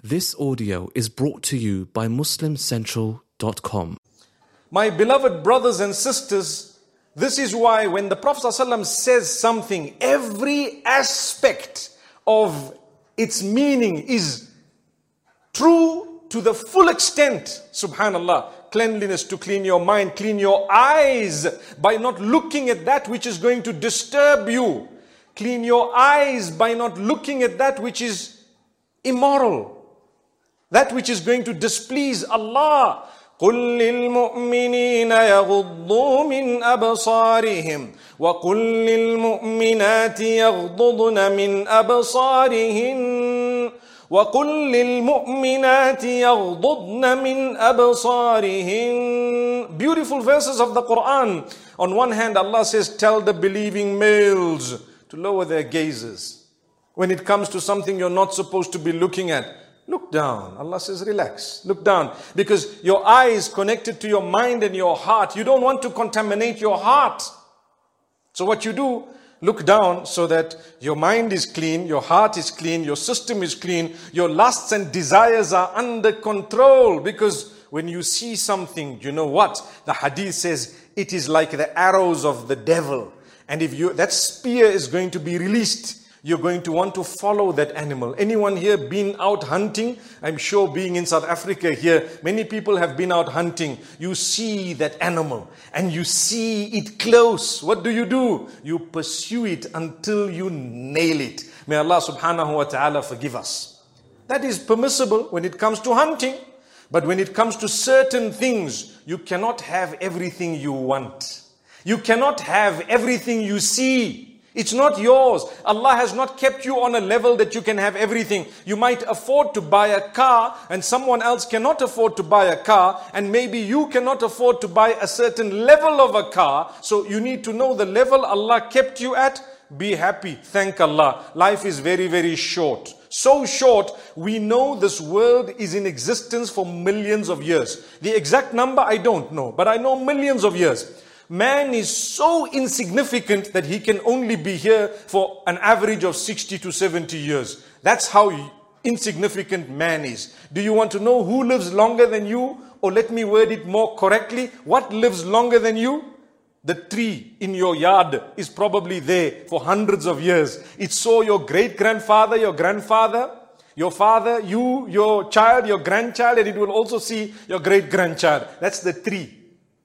This audio is brought to you by MuslimCentral.com. My beloved brothers and sisters, this is why when the Prophet ﷺ says something, every aspect of its meaning is true to the full extent. Subhanallah. Cleanliness, to clean your mind, clean your eyes by not looking at that which is going to disturb you. Clean your eyes by not looking at that which is immoral, that which is going to displease Allah. قُلْ لِلْمُؤْمِنِينَ يَغُضُّوا مِنْ أَبْصَارِهِمْ وَقُلْ لِلْمُؤْمِنَاتِ يَغْضُضْنَ مِنْ أَبْصَارِهِنَّ وَقُلْ لِلْمُؤْمِنَاتِ يَغْضُضْنَ مِنْ أَبْصَارِهِنَّ. Beautiful verses of the Quran. On one hand, Allah says, tell the believing males to lower their gazes. When it comes to something you're not supposed to be looking at, look down. Allah says, relax, look down. Because your eye is connected to your mind and your heart. You don't want to contaminate your heart. So what you do, look down so that your mind is clean, your heart is clean, your system is clean, your lusts and desires are under control. Because when you see something, you know what? The hadith says it is like the arrows of the devil. And if that spear is going to be released, you're going to want to follow that animal. Anyone here been out hunting? I'm sure being in South Africa here, many people have been out hunting. You see that animal and you see it close. What do? You pursue it until you nail it. May Allah subhanahu wa ta'ala forgive us. That is permissible when it comes to hunting. But when it comes to certain things, you cannot have everything you want. You cannot have everything you see. It's not yours. Allah has not kept you on a level that you can have everything. You might afford to buy a car and someone else cannot afford to buy a car, and maybe you cannot afford to buy a certain level of a car. So you need to know the level Allah kept you at. Be happy. Thank Allah. Life is very, very short. So short, we know this world is in existence for millions of years. The exact number I don't know, but I know millions of years. Man is so insignificant that he can only be here for an average of 60 to 70 years. That's how insignificant man is. Do you want to know who lives longer than you? Or let me word it more correctly. What lives longer than you? The tree in your yard is probably there for hundreds of years. It saw your great-grandfather, your grandfather, your father, you, your child, your grandchild, and it will also see your great-grandchild. That's the tree.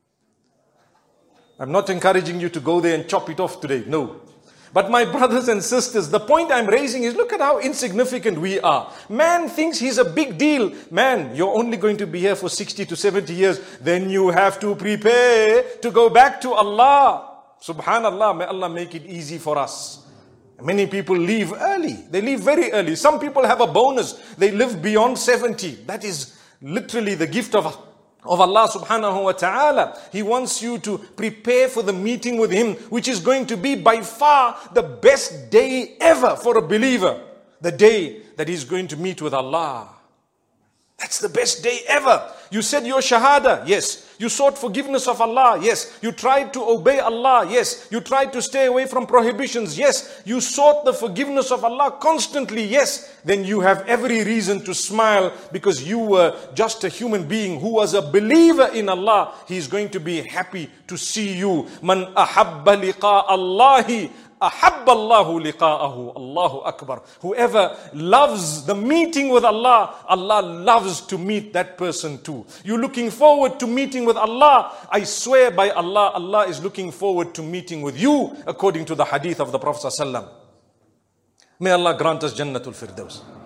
I'm not encouraging you to go there and chop it off today. No. But my brothers and sisters, the point I'm raising is, look at how insignificant we are. Man thinks he's a big deal. Man, you're only going to be here for 60 to 70 years. Then you have to prepare to go back to Allah. Subhanallah, may Allah make it easy for us. Many people leave early. They leave very early. Some people have a bonus. They live beyond 70. That is literally the gift of Allah subhanahu wa ta'ala. He wants you to prepare for the meeting with Him, which is going to be by far the best day ever for a believer. The day that he's going to meet with Allah. That's the best day ever. You said your shahada, yes. You sought forgiveness of Allah, yes. You tried to obey Allah, yes. You tried to stay away from prohibitions, yes. You sought the forgiveness of Allah constantly, yes. Then you have every reason to smile because you were just a human being who was a believer in Allah. He's going to be happy to see you. Man ahabba liqa Allahi ahabballahu liqa'ahu. Allahu Akbar. Whoever loves the meeting with Allah, Allah loves to meet that person too. You're looking forward to meeting with Allah. I swear by Allah, Allah is looking forward to meeting with you according to the hadith of the Prophet ﷺ. May Allah grant us Jannatul Firdaus.